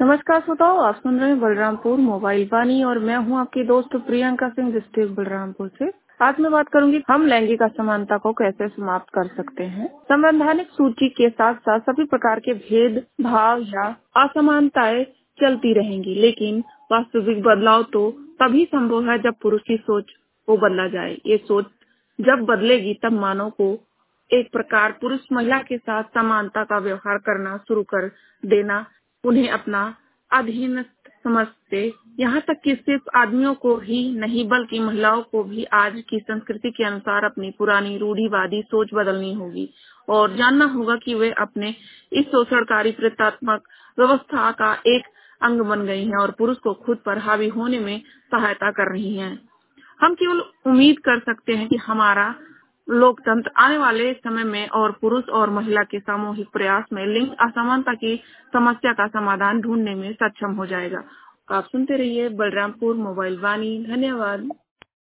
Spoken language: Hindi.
नमस्कार श्रोताओ, आप सुन रहे हैं बलरामपुर मोबाइल वाणी और मैं हूं आपकी दोस्त प्रियंका सिंह डिस्ट्रिक्ट बलरामपुर से। आज मैं बात करूंगी हम लैंगिक असमानता को कैसे समाप्त कर सकते हैं। संवैधानिक सूची के साथ साथ सभी प्रकार के भेद भाव या असमानताएं चलती रहेंगी, लेकिन वास्तविक बदलाव तो तभी संभव है जब पुरुष की सोच को बदला जाए। ये सोच जब बदलेगी तब मानव को एक प्रकार पुरुष महिला के साथ समानता का व्यवहार करना शुरू कर देना, उन्हें अपना अधीनस्थ समझते, यहाँ तक कि सिर्फ आदमियों को ही नहीं बल्कि महिलाओं को भी आज की संस्कृति के अनुसार अपनी पुरानी रूढ़िवादी सोच बदलनी होगी और जानना होगा कि वे अपने इस शोषणकारी प्रतात्मक व्यवस्था का एक अंग बन गई हैं और पुरुष को खुद पर हावी होने में सहायता कर रही हैं। हम केवल उम्मीद कर सकते हैं कि हमारा लोकतंत्र आने वाले समय में और पुरुष और महिला के सामूहिक प्रयास में लिंग असमानता की समस्या का समाधान ढूंढने में सक्षम हो जाएगा। आप सुनते रहिए बलरामपुर मोबाइल वाणी। धन्यवाद।